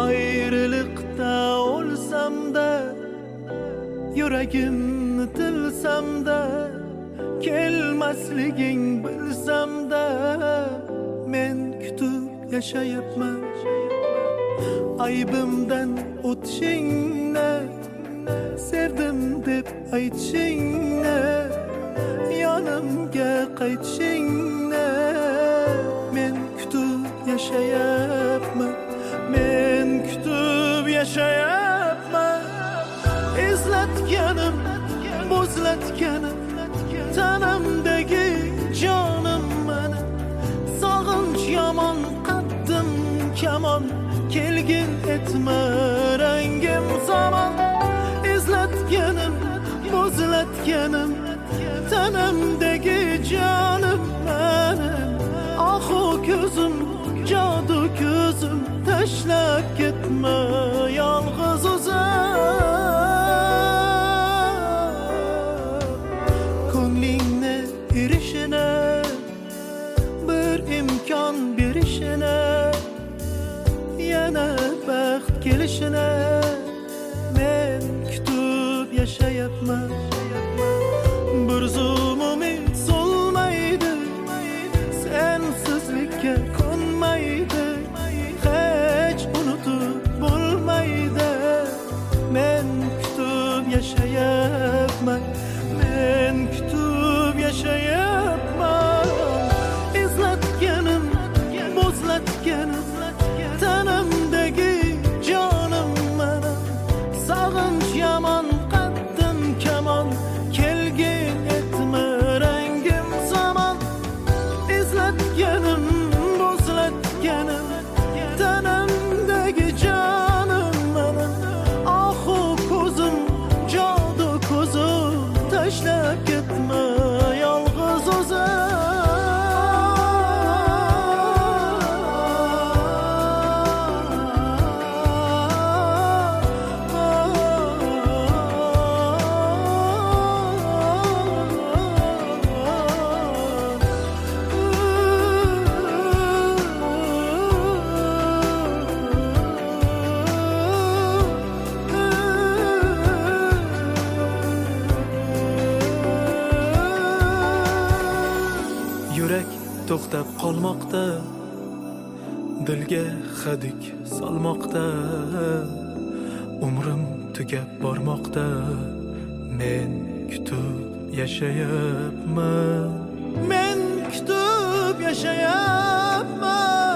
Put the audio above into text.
ayrılıkda olsam da, yüreğimni tilsam da, kelmasliging bilsam da, men kutib yashayapman. Aybimdan o'tishingni, sevdim deb aytishingni, yonimga qaytishingni, men kutib yashayapman. Men kutib yashayapman. Izlatganim, bo'zlatganim, tanamdagi jonim meni. Sog'inch yomon, qaddim kamon, kelgin etma rangim zamon. Izlatganim, bo'zlatganim, tanamdagi jonim meni. Ohu ko'zim, jodu ko'zim, tashlab ketma yolg'iz o'zim. Ko'nglingni erishini, bir imkon berishini, yana baxt kelishini, men kutib yashayapman. Bir zum umid so'lmaydi, sensizlikka ko'nmaydi, hech unutib bo'lmaydi. Men kutib yashayapman. Men kutib yashayapman. Izlatganim, bo'zlatganim, tanamdagi jonim meni. Sog'inch yomon, qaddim kamon, kelgin etma rangim zamon. Izlatganim, bo'zlatganim, tanamdagi jonim meni. Ohu ko'zim, jodu ko'zim, tashlab ketma yolg'iz o'zim. Yürek to'xtab qolmoqda, dilga hadik solmoqda, umrim tugab bormoqda, men kutib yashayapman. Men kutib yashayapman.